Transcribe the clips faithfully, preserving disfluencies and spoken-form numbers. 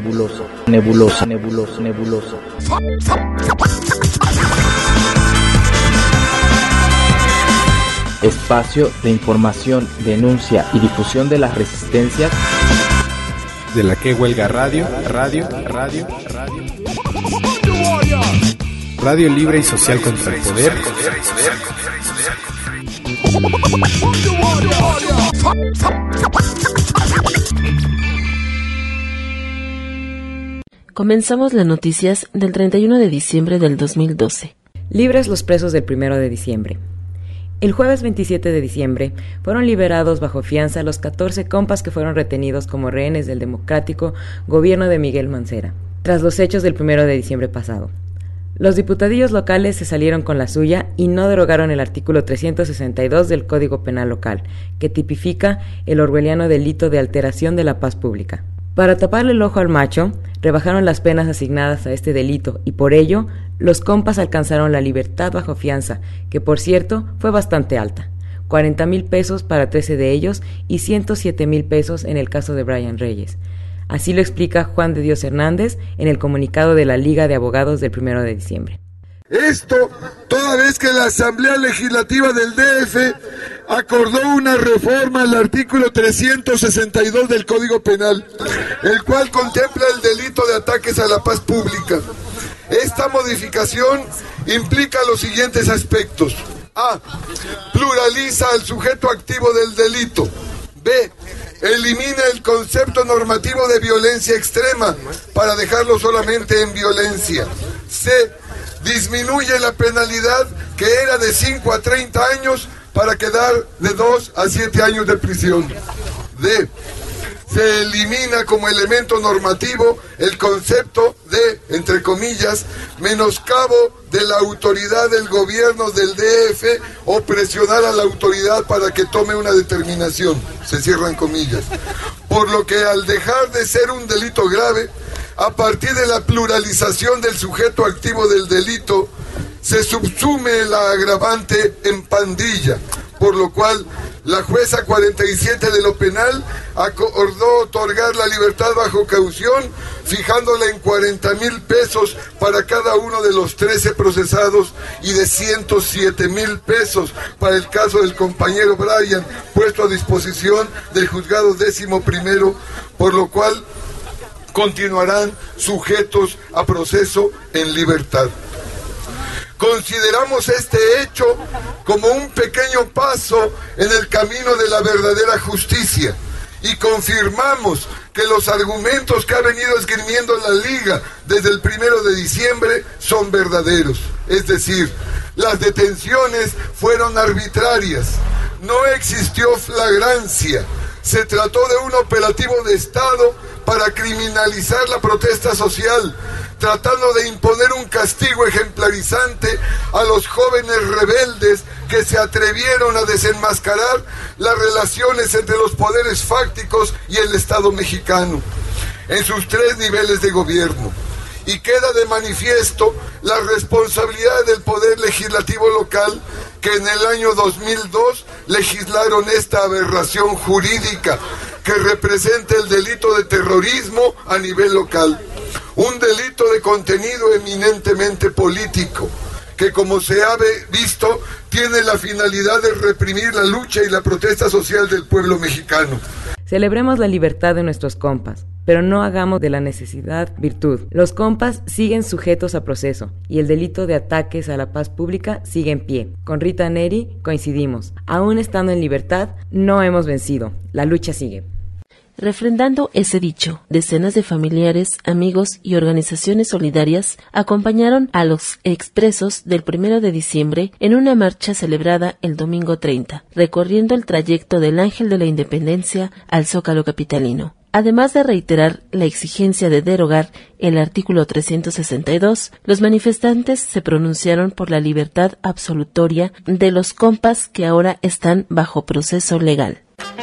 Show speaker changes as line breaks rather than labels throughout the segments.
nebuloso, nebuloso, nebuloso, nebuloso. Espacio de información, denuncia y difusión de las resistencias
de la que huelga radio, radio, radio, radio. Radio libre y social contra el poder.
Comenzamos las noticias del treinta y uno de diciembre del dos mil doce.
Libres los presos del primero de diciembre. El jueves veintisiete de diciembre fueron liberados bajo fianza los catorce compas que fueron retenidos como rehenes del democrático gobierno de Miguel Mancera, tras los hechos del primero de diciembre pasado. Los diputadillos locales se salieron con la suya y no derogaron el artículo trescientos sesenta y dos del Código Penal local, que tipifica el orwelliano delito de alteración de la paz pública. Para taparle el ojo al macho, rebajaron las penas asignadas a este delito y por ello, los compas alcanzaron la libertad bajo fianza, que por cierto fue bastante alta, cuarenta mil pesos para trece de ellos y ciento siete mil pesos en el caso de Brian Reyes. Así lo explica Juan de Dios Hernández en el comunicado de la Liga de Abogados del primero de diciembre.
Esto toda vez que la Asamblea Legislativa del D F acordó una reforma al artículo trescientos sesenta y dos del Código Penal, el cual contempla el delito de ataques a la paz pública. Esta modificación implica los siguientes aspectos. A. Pluraliza al sujeto activo del delito. B. Elimina el concepto normativo de violencia extrema para dejarlo solamente en violencia. C. Disminuye la penalidad que era de cinco a treinta años para quedar de dos a siete años de prisión. D. Se elimina como elemento normativo el concepto de, entre comillas, menoscabo de la autoridad del gobierno del D F o presionar a la autoridad para que tome una determinación. Se cierran comillas. Por lo que al dejar de ser un delito grave, a partir de la pluralización del sujeto activo del delito, se subsume la agravante en pandilla, por lo cual la jueza cuarenta y siete de lo penal acordó otorgar la libertad bajo caución, fijándola en cuarenta mil pesos para cada uno de los trece procesados y de ciento siete mil pesos para el caso del compañero Brian, puesto a disposición del juzgado décimo primero, por lo cual continuarán sujetos a proceso en libertad. Consideramos este hecho como un pequeño paso en el camino de la verdadera justicia y confirmamos que los argumentos que ha venido esgrimiendo la Liga desde el primero de diciembre son verdaderos. Es decir, las detenciones fueron arbitrarias, no existió flagrancia, se trató de un operativo de Estado para criminalizar la protesta social, tratando de imponer un castigo ejemplarizante a los jóvenes rebeldes que se atrevieron a desenmascarar las relaciones entre los poderes fácticos y el Estado mexicano, en sus tres niveles de gobierno. Y queda de manifiesto la responsabilidad del Poder Legislativo local, que en el año dos mil dos legislaron esta aberración jurídica que representa el delito de terrorismo a nivel local. Un delito de contenido eminentemente político, que como se ha visto, tiene la finalidad de reprimir la lucha y la protesta social del pueblo mexicano.
Celebremos la libertad de nuestros compas, pero no hagamos de la necesidad virtud. Los compas siguen sujetos a proceso y el delito de ataques a la paz pública sigue en pie. Con Rita Neri coincidimos. Aún estando en libertad, no hemos vencido. La lucha sigue.
Refrendando ese dicho, decenas de familiares, amigos y organizaciones solidarias acompañaron a los expresos del primero de diciembre en una marcha celebrada el domingo treinta, recorriendo el trayecto del Ángel de la Independencia al Zócalo capitalino. Además de reiterar la exigencia de derogar el artículo trescientos sesenta y dos, los manifestantes se pronunciaron por la libertad absolutoria de los compas que ahora están bajo proceso legal.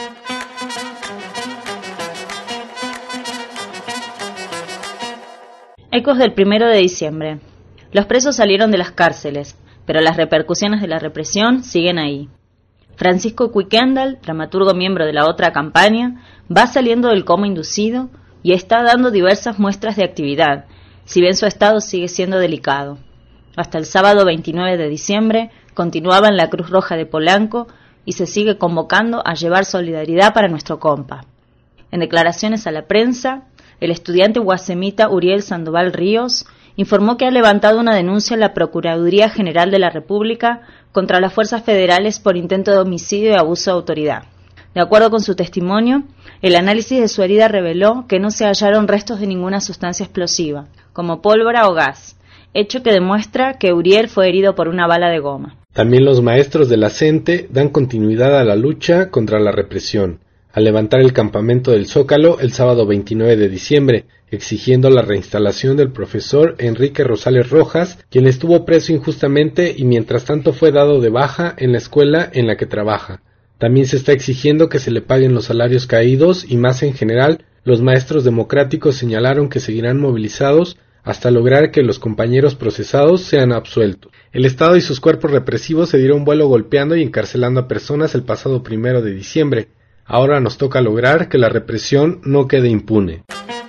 Ecos del primero de diciembre. Los presos salieron de las cárceles, pero las repercusiones de la represión siguen ahí. Francisco Cuicendal, dramaturgo miembro de la otra campaña, va saliendo del coma inducido y está dando diversas muestras de actividad, si bien su estado sigue siendo delicado. Hasta el sábado veintinueve de diciembre continuaba en la Cruz Roja de Polanco y se sigue convocando a llevar solidaridad para nuestro compa. En declaraciones a la prensa, el estudiante guasemita Uriel Sandoval Ríos informó que ha levantado una denuncia en la Procuraduría General de la República contra las fuerzas federales por intento de homicidio y abuso de autoridad. De acuerdo con su testimonio, el análisis de su herida reveló que no se hallaron restos de ninguna sustancia explosiva, como pólvora o gas, hecho que demuestra que Uriel fue herido por una bala de goma.
También los maestros de la CENTE dan continuidad a la lucha contra la represión, al levantar el campamento del Zócalo el sábado veintinueve de diciembre, exigiendo la reinstalación del profesor Enrique Rosales Rojas, quien estuvo preso injustamente y mientras tanto fue dado de baja en la escuela en la que trabaja. También se está exigiendo que se le paguen los salarios caídos y más en general, los maestros democráticos señalaron que seguirán movilizados hasta lograr que los compañeros procesados sean absueltos. El Estado y sus cuerpos represivos se dieron vuelo golpeando y encarcelando a personas el pasado primero de diciembre. Ahora nos toca lograr que la represión no quede impune.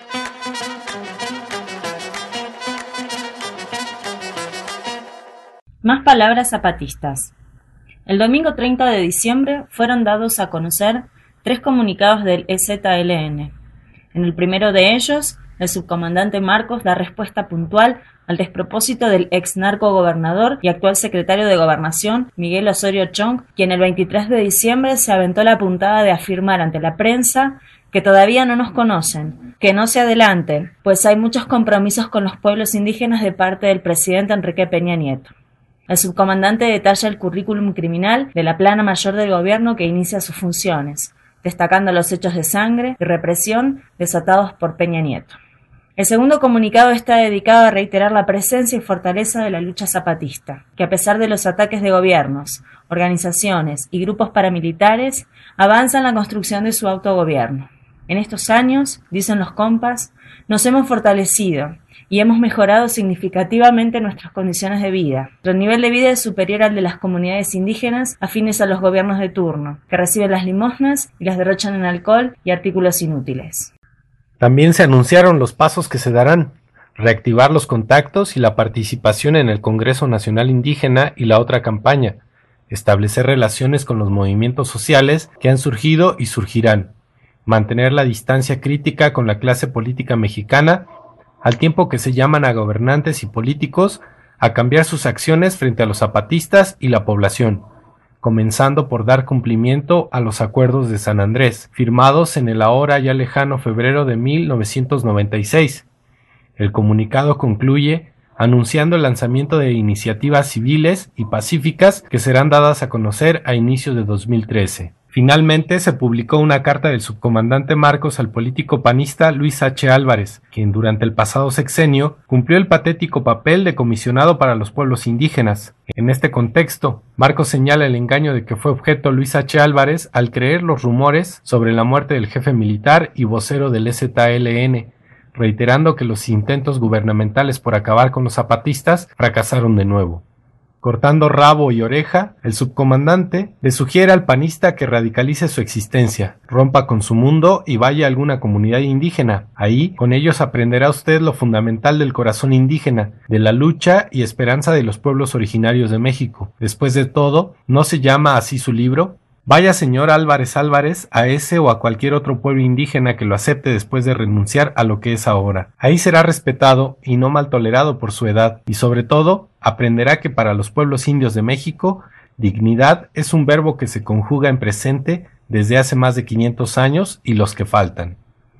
Más palabras zapatistas. El domingo treinta de diciembre fueron dados a conocer tres comunicados del E Z L N. En el primero de ellos, el subcomandante Marcos da respuesta puntual al despropósito del ex narco gobernador y actual secretario de Gobernación, Miguel Osorio Chong, quien el veintitrés de diciembre se aventó la puntada de afirmar ante la prensa que todavía no nos conocen, que no se adelanten, pues hay muchos compromisos con los pueblos indígenas de parte del presidente Enrique Peña Nieto. El subcomandante detalla el currículum criminal de la plana mayor del gobierno que inicia sus funciones, destacando los hechos de sangre y represión desatados por Peña Nieto. El segundo comunicado está dedicado a reiterar la presencia y fortaleza de la lucha zapatista, que a pesar de los ataques de gobiernos, organizaciones y grupos paramilitares, avanza en la construcción de su autogobierno. En estos años, dicen los compas, nos hemos fortalecido y hemos mejorado significativamente nuestras condiciones de vida. Nuestro nivel de vida es superior al de las comunidades indígenas afines a los gobiernos de turno, que reciben las limosnas y las derrochan en alcohol y artículos inútiles.
También se anunciaron los pasos que se darán: reactivar los contactos y la participación en el Congreso Nacional Indígena y la otra campaña, establecer relaciones con los movimientos sociales que han surgido y surgirán, mantener la distancia crítica con la clase política mexicana, al tiempo que se llaman a gobernantes y políticos a cambiar sus acciones frente a los zapatistas y la población, comenzando por dar cumplimiento a los acuerdos de San Andrés, firmados en el ahora ya lejano febrero de mil novecientos noventa y seis. El comunicado concluye anunciando el lanzamiento de iniciativas civiles y pacíficas que serán dadas a conocer a inicios de dos mil trece. Finalmente se publicó una carta del subcomandante Marcos al político panista Luis H. Álvarez, quien durante el pasado sexenio cumplió el patético papel de comisionado para los pueblos indígenas. En este contexto, Marcos señala el engaño de que fue objeto Luis H. Álvarez al creer los rumores sobre la muerte del jefe militar y vocero del E Z L N, reiterando que los intentos gubernamentales por acabar con los zapatistas fracasaron de nuevo. Cortando rabo y oreja, el subcomandante le sugiere al panista que radicalice su existencia, rompa con su mundo y vaya a alguna comunidad indígena. Ahí, con ellos aprenderá usted lo fundamental del corazón indígena, de la lucha y esperanza de los pueblos originarios de México. Después de todo, ¿no se llama así su libro? Vaya señor Álvarez Álvarez a ese o a cualquier otro pueblo indígena que lo acepte después de renunciar a lo que es ahora. Ahí será respetado y no mal tolerado por su edad, y sobre todo, aprenderá que para los pueblos indios de México, dignidad es un verbo que se conjuga en presente desde hace más de quinientos años y los que faltan.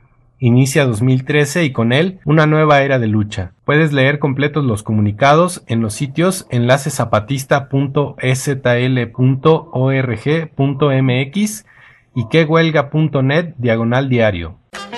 Inicia dos mil trece y con él una nueva era de lucha. Puedes leer completos los comunicados en los sitios enlacezapatista punto e z l punto org punto m x y quehuelga punto net diagonal diario.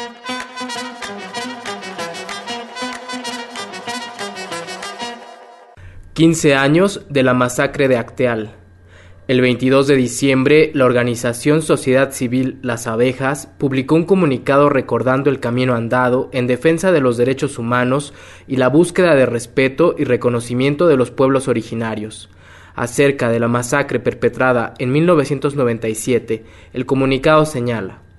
quince años de la masacre de Acteal. El veintidós de diciembre, la organización Sociedad Civil Las Abejas publicó un comunicado recordando el camino andado en defensa de los derechos humanos y la búsqueda de respeto y reconocimiento de los pueblos originarios. Acerca de la masacre perpetrada en mil novecientos noventa y siete, el comunicado señala: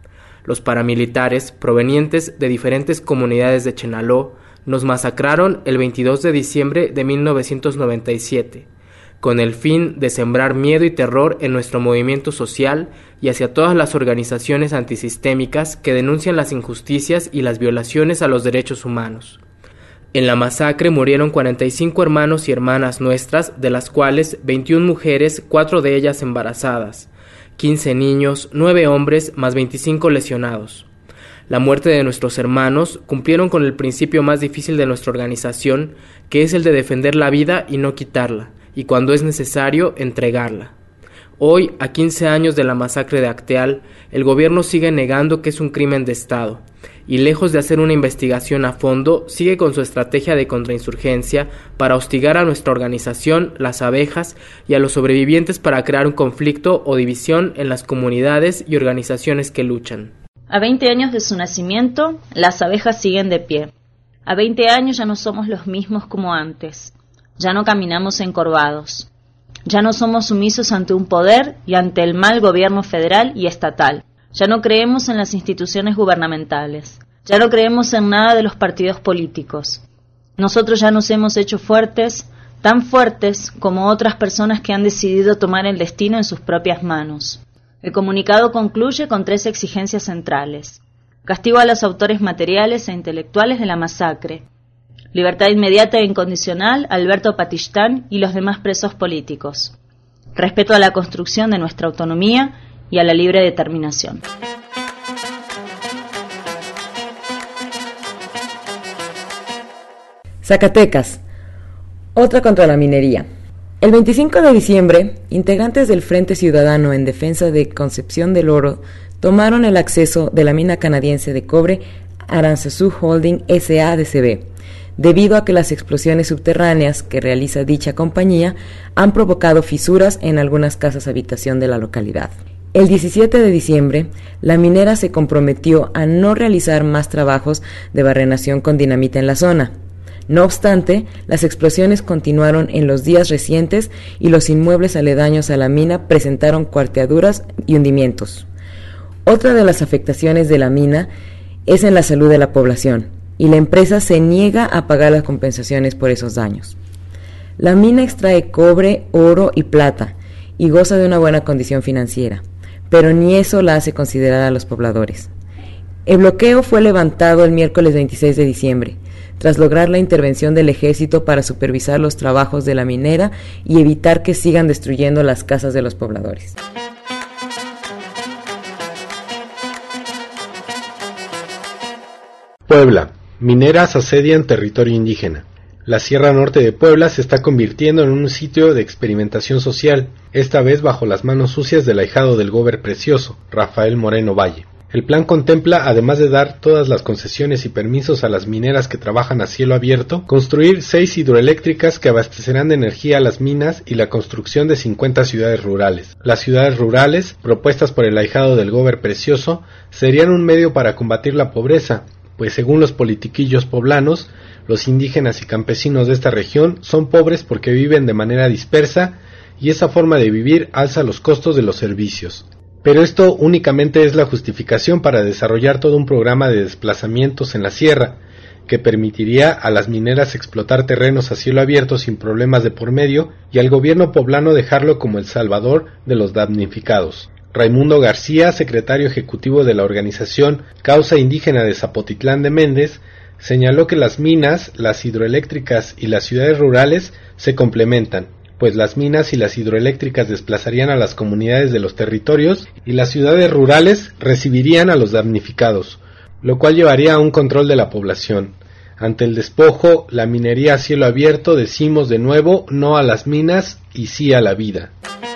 Los paramilitares, provenientes de diferentes comunidades de Chenaló, nos masacraron el veintidós de diciembre de mil novecientos noventa y siete, con el fin de sembrar miedo y terror en nuestro movimiento social y hacia todas las organizaciones antisistémicas que denuncian las injusticias y las violaciones a los derechos humanos. En la masacre murieron cuarenta y cinco hermanos y hermanas nuestras, de las cuales veintiuna mujeres, cuatro de ellas embarazadas, quince niños, nueve hombres, más veinticinco lesionados. La muerte de nuestros hermanos cumplieron con el principio más difícil de nuestra organización, que es el de defender la vida y no quitarla, y cuando es necesario, entregarla. Hoy, a quince años de la masacre de Acteal, el gobierno sigue negando que es un crimen de Estado, y lejos de hacer una investigación a fondo, sigue con su estrategia de contrainsurgencia para hostigar a nuestra organización, las abejas, y a los sobrevivientes para crear un conflicto o división en las comunidades y organizaciones que luchan.
A veinte años de su nacimiento, las abejas siguen de pie. A veinte años ya no somos los mismos como antes. Ya no caminamos encorvados. Ya no somos sumisos ante un poder y ante el mal gobierno federal y estatal. Ya no creemos en las instituciones gubernamentales. Ya no creemos en nada de los partidos políticos. Nosotros ya nos hemos hecho fuertes, tan fuertes como otras personas que han decidido tomar el destino en sus propias manos. El comunicado concluye con tres exigencias centrales: castigo a los autores materiales e intelectuales de la masacre, libertad inmediata e incondicional a Alberto Patistán y los demás presos políticos, respeto a la construcción de nuestra autonomía y a la libre determinación.
Zacatecas. Otra contra la minería. El veinticinco de diciembre, integrantes del Frente Ciudadano en Defensa de Concepción del Oro tomaron el acceso de la mina canadiense de cobre Aranzazú Holding S A de C B, debido a que las explosiones subterráneas que realiza dicha compañía han provocado fisuras en algunas casas habitación de la localidad. El diecisiete de diciembre, la minera se comprometió a no realizar más trabajos de barrenación con dinamita en la zona. No obstante, las explosiones continuaron en los días recientes y los inmuebles aledaños a la mina presentaron cuarteaduras y hundimientos. Otra de las afectaciones de la mina es en la salud de la población, y la empresa se niega a pagar las compensaciones por esos daños. La mina extrae cobre, oro y plata, y goza de una buena condición financiera, pero ni eso la hace considerar a los pobladores. El bloqueo fue levantado el miércoles veintiséis de diciembre, tras lograr la intervención del ejército para supervisar los trabajos de la minera y evitar que sigan destruyendo las casas de los pobladores.
Puebla. Mineras asedian territorio indígena. La Sierra Norte de Puebla se está convirtiendo en un sitio de experimentación social, esta vez bajo las manos sucias del ahijado del Gober Precioso, Rafael Moreno Valle. El plan contempla, además de dar todas las concesiones y permisos a las mineras que trabajan a cielo abierto, construir seis hidroeléctricas que abastecerán de energía a las minas y la construcción de cincuenta ciudades rurales. Las ciudades rurales, propuestas por el ahijado del Gober Precioso, serían un medio para combatir la pobreza, pues según los politiquillos poblanos, los indígenas y campesinos de esta región son pobres porque viven de manera dispersa y esa forma de vivir alza los costos de los servicios. Pero esto únicamente es la justificación para desarrollar todo un programa de desplazamientos en la sierra, que permitiría a las mineras explotar terrenos a cielo abierto sin problemas de por medio y al gobierno poblano dejarlo como el salvador de los damnificados. Raimundo García, secretario ejecutivo de la organización Causa Indígena de Zapotitlán de Méndez, señaló que las minas, las hidroeléctricas y las ciudades rurales se complementan, pues las minas y las hidroeléctricas desplazarían a las comunidades de los territorios y las ciudades rurales recibirían a los damnificados, lo cual llevaría a un control de la población. Ante el despojo, la minería a cielo abierto, decimos de nuevo no a las minas y sí a la vida.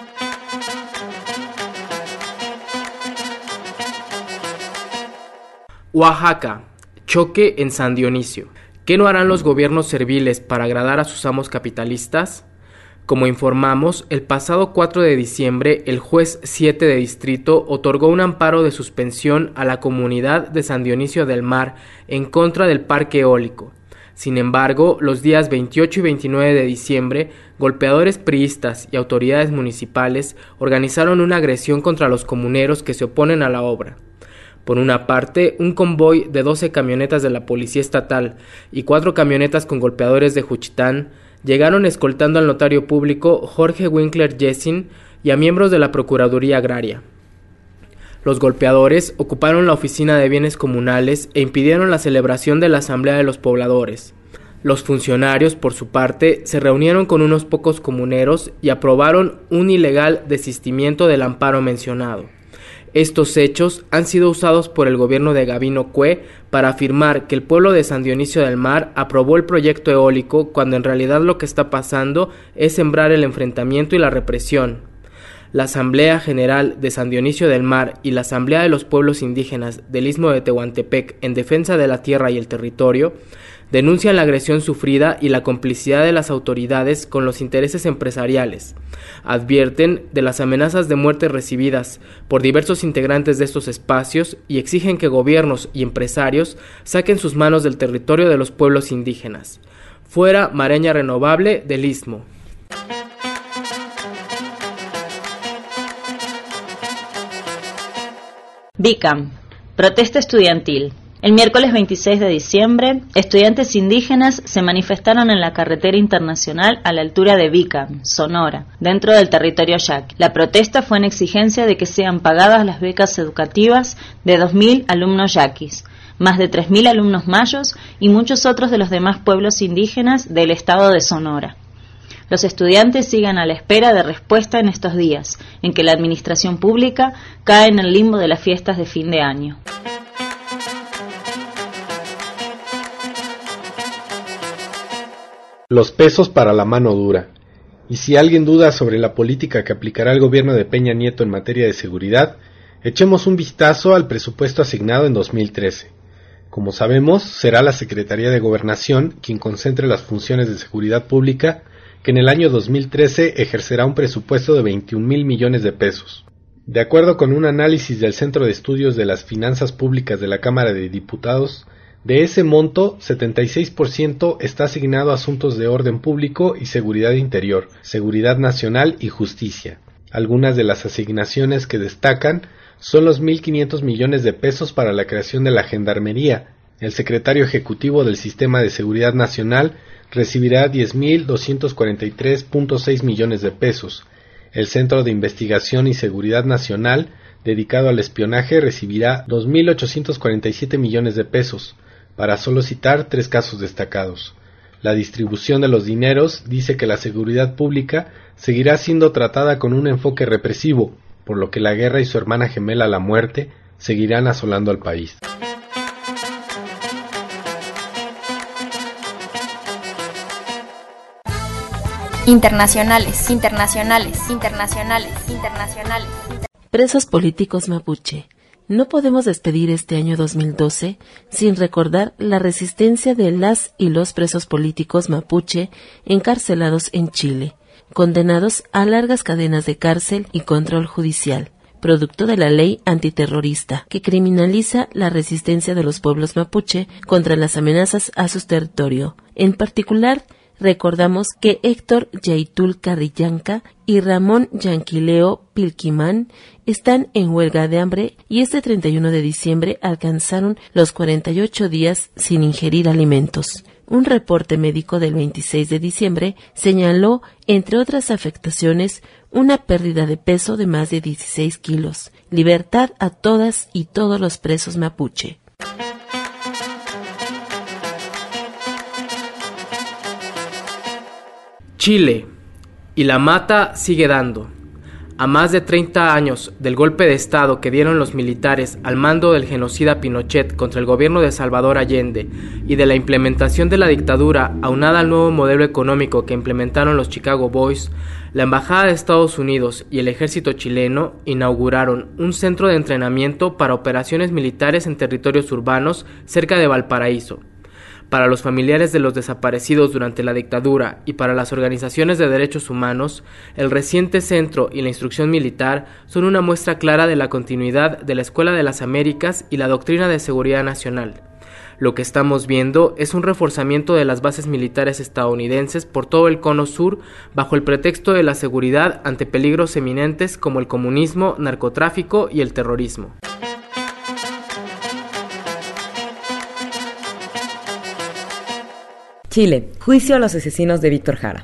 Oaxaca. Choque en San Dionisio. ¿Qué no harán los gobiernos serviles para agradar a sus amos capitalistas? Como informamos, el pasado cuatro de diciembre, el juez siete de distrito otorgó un amparo de suspensión a la comunidad de San Dionisio del Mar en contra del parque eólico. Sin embargo, los días veintiocho y veintinueve de diciembre, golpeadores priistas y autoridades municipales organizaron una agresión contra los comuneros que se oponen a la obra. Por una parte, un convoy de doce camionetas de la Policía Estatal y cuatro camionetas con golpeadores de Juchitán llegaron escoltando al notario público Jorge Winkler Jessin y a miembros de la Procuraduría Agraria. Los golpeadores ocuparon la oficina de bienes comunales e impidieron la celebración de la Asamblea de los Pobladores. Los funcionarios, por su parte, se reunieron con unos pocos comuneros y aprobaron un ilegal desistimiento del amparo mencionado. Estos hechos han sido usados por el gobierno de Gabino Cue para afirmar que el pueblo de San Dionisio del Mar aprobó el proyecto eólico, cuando en realidad lo que está pasando es sembrar el enfrentamiento y la represión. La Asamblea General de San Dionisio del Mar y la Asamblea de los Pueblos Indígenas del Istmo de Tehuantepec en defensa de la tierra y el territorio denuncian la agresión sufrida y la complicidad de las autoridades con los intereses empresariales. Advierten de las amenazas de muerte recibidas por diversos integrantes de estos espacios y exigen que gobiernos y empresarios saquen sus manos del territorio de los pueblos indígenas. Fuera Mareña Renovable del Istmo.
BICAM, protesta estudiantil. El miércoles veintiséis de diciembre, estudiantes indígenas se manifestaron en la carretera internacional a la altura de Bicam, Sonora, dentro del territorio yaqui. La protesta fue en exigencia de que sean pagadas las becas educativas de dos mil alumnos yaquis, más de tres mil alumnos mayos y muchos otros de los demás pueblos indígenas del estado de Sonora. Los estudiantes siguen a la espera de respuesta en estos días, en que la administración pública cae en el limbo de las fiestas de fin de año.
Los pesos para la mano dura. Y si alguien duda sobre la política que aplicará el gobierno de Peña Nieto en materia de seguridad, echemos un vistazo al presupuesto asignado en dos mil trece. Como sabemos, será la Secretaría de Gobernación quien concentre las funciones de seguridad pública, que en el año dos mil trece ejercerá un presupuesto de veintiún mil millones de pesos. De acuerdo con un análisis del Centro de Estudios de las Finanzas Públicas de la Cámara de Diputados, de ese monto, setenta y seis por ciento está asignado a asuntos de orden público y seguridad interior, seguridad nacional y justicia. Algunas de las asignaciones que destacan son los mil quinientos millones de pesos para la creación de la Gendarmería. El secretario ejecutivo del Sistema de Seguridad Nacional recibirá diez mil doscientos cuarenta y tres punto seis millones de pesos. El Centro de Investigación y Seguridad Nacional, dedicado al espionaje, recibirá dos mil ochocientos cuarenta y siete millones de pesos, para solo citar tres casos destacados. La distribución de los dineros dice que la seguridad pública seguirá siendo tratada con un enfoque represivo, por lo que la guerra y su hermana gemela la muerte seguirán asolando al país.
Internacionales, internacionales, internacionales, internacionales.
Presos políticos mapuche. No podemos despedir este año dos mil doce sin recordar la resistencia de las y los presos políticos mapuche encarcelados en Chile, condenados a largas cadenas de cárcel y control judicial, producto de la ley antiterrorista que criminaliza la resistencia de los pueblos mapuche contra las amenazas a su territorio. En particular, recordamos que Héctor Yaitul Carrillanca y Ramón Yanquileo Pilquimán están en huelga de hambre y este treinta y uno de diciembre alcanzaron los cuarenta y ocho días sin ingerir alimentos. Un reporte médico del veintiséis de diciembre señaló, entre otras afectaciones, una pérdida de peso de más de dieciséis kilos. Libertad a todas y todos los presos mapuche.
Chile. Y la mata sigue dando. A más de treinta años del golpe de Estado que dieron los militares al mando del genocida Pinochet contra el gobierno de Salvador Allende y de la implementación de la dictadura aunada al nuevo modelo económico que implementaron los Chicago Boys, la Embajada de Estados Unidos y el ejército chileno inauguraron un centro de entrenamiento para operaciones militares en territorios urbanos cerca de Valparaíso. Para los familiares de los desaparecidos durante la dictadura y para las organizaciones de derechos humanos, el reciente centro y la instrucción militar son una muestra clara de la continuidad de la Escuela de las Américas y la doctrina de seguridad nacional. Lo que estamos viendo es un reforzamiento de las bases militares estadounidenses por todo el cono sur bajo el pretexto de la seguridad ante peligros eminentes como el comunismo, narcotráfico y el terrorismo.
Chile, juicio a los asesinos de Víctor Jara.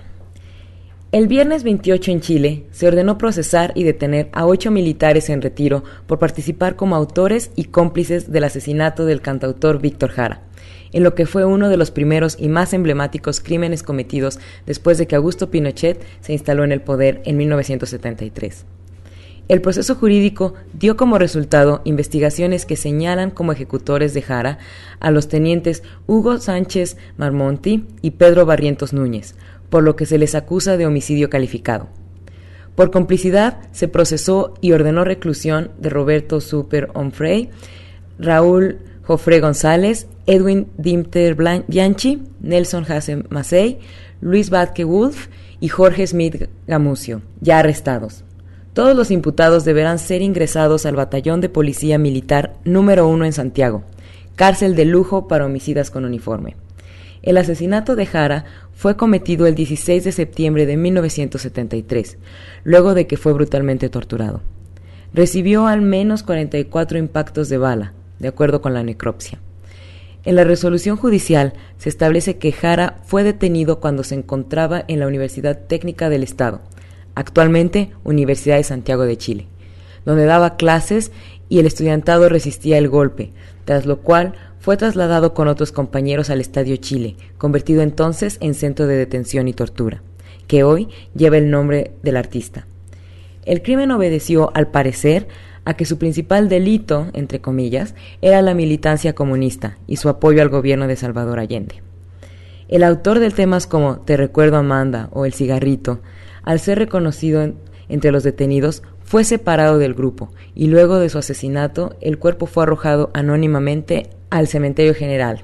El viernes veintiocho en Chile se ordenó procesar y detener a ocho militares en retiro por participar como autores y cómplices del asesinato del cantautor Víctor Jara, en lo que fue uno de los primeros y más emblemáticos crímenes cometidos después de que Augusto Pinochet se instaló en el poder en mil novecientos setenta y tres. El proceso jurídico dio como resultado investigaciones que señalan como ejecutores de Jara a los tenientes Hugo Sánchez Marmonti y Pedro Barrientos Núñez, por lo que se les acusa de homicidio calificado. Por complicidad se procesó y ordenó reclusión de Roberto Super Onfray, Raúl Jofré González, Edwin Dimter Bianchi, Nelson Hasse Massey, Luis Vázquez Wolf y Jorge Smith Gamucio, ya arrestados. Todos los imputados deberán ser ingresados al Batallón de Policía Militar número uno en Santiago, cárcel de lujo para homicidas con uniforme. El asesinato de Jara fue cometido el dieciséis de septiembre de mil novecientos setenta y tres, luego de que fue brutalmente torturado. Recibió al menos cuarenta y cuatro impactos de bala, de acuerdo con la necropsia. En la resolución judicial se establece que Jara fue detenido cuando se encontraba en la Universidad Técnica del Estado, actualmente Universidad de Santiago de Chile, donde daba clases y el estudiantado resistía el golpe, tras lo cual fue trasladado con otros compañeros al Estadio Chile, convertido entonces en centro de detención y tortura, que hoy lleva el nombre del artista. El crimen obedeció, al parecer, a que su principal delito, entre comillas, era la militancia comunista y su apoyo al gobierno de Salvador Allende. El autor de temas como Te recuerdo Amanda o El cigarrito, al ser reconocido en, entre los detenidos, fue separado del grupo y luego de su asesinato el cuerpo fue arrojado anónimamente al cementerio general.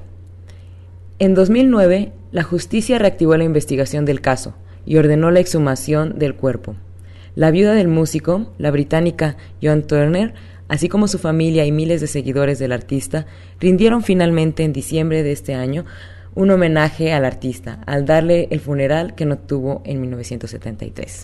En dos mil nueve, la justicia reactivó la investigación del caso y ordenó la exhumación del cuerpo. La viuda del músico, la británica Joan Turner, así como su familia y miles de seguidores del artista, rindieron finalmente en diciembre de este año un homenaje al artista, al darle el funeral que no tuvo en mil novecientos setenta y tres.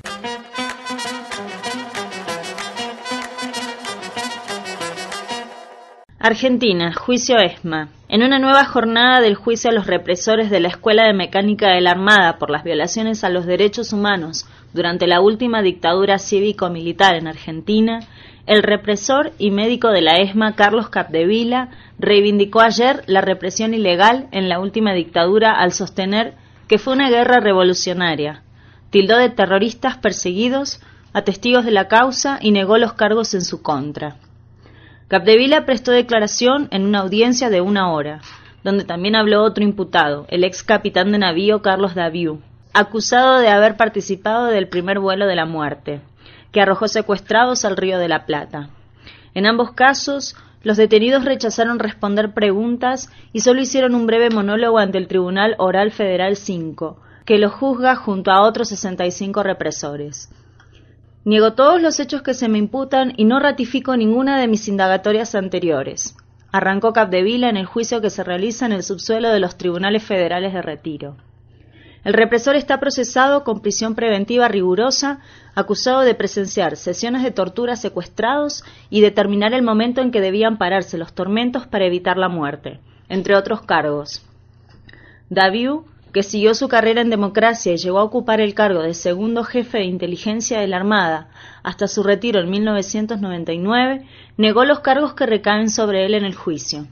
Argentina, juicio ESMA. En una nueva jornada del juicio a los represores de la Escuela de Mecánica de la Armada por las violaciones a los derechos humanos durante la última dictadura cívico-militar en Argentina, el represor y médico de la ESMA, Carlos Capdevila, reivindicó ayer la represión ilegal en la última dictadura al sostener que fue una guerra revolucionaria. Tildó de terroristas perseguidos a testigos de la causa y negó los cargos en su contra. Capdevila prestó declaración en una audiencia de una hora, donde también habló otro imputado, el ex capitán de navío Carlos Daviú, acusado de haber participado del primer vuelo de la muerte, que arrojó secuestrados al Río de la Plata. En ambos casos, los detenidos rechazaron responder preguntas y solo hicieron un breve monólogo ante el Tribunal Oral Federal cinco, que los juzga junto a otros sesenta y cinco represores. Niego todos los hechos que se me imputan y no ratifico ninguna de mis indagatorias anteriores, arrancó Capdevila en el juicio que se realiza en el subsuelo de los tribunales federales de Retiro. El represor está procesado con prisión preventiva rigurosa, acusado de presenciar sesiones de tortura a secuestrados y determinar el momento en que debían pararse los tormentos para evitar la muerte, entre otros cargos. Daviú, que siguió su carrera en democracia y llegó a ocupar el cargo de segundo jefe de inteligencia de la Armada hasta su retiro en mil novecientos noventa y nueve, negó los cargos que recaen sobre él en el juicio.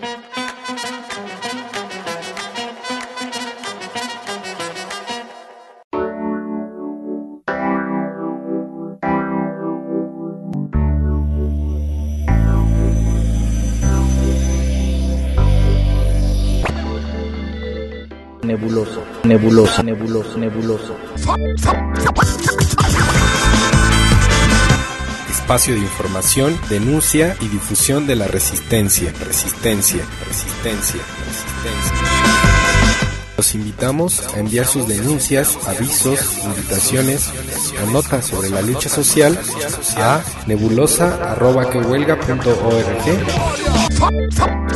Nebuloso, nebuloso, nebuloso, nebuloso.
Espacio de información, denuncia y difusión de la resistencia, resistencia, resistencia, resistencia. Los invitamos a enviar sus denuncias, avisos, invitaciones o notas sobre la lucha social a nebulosa arroba que huelga punto org.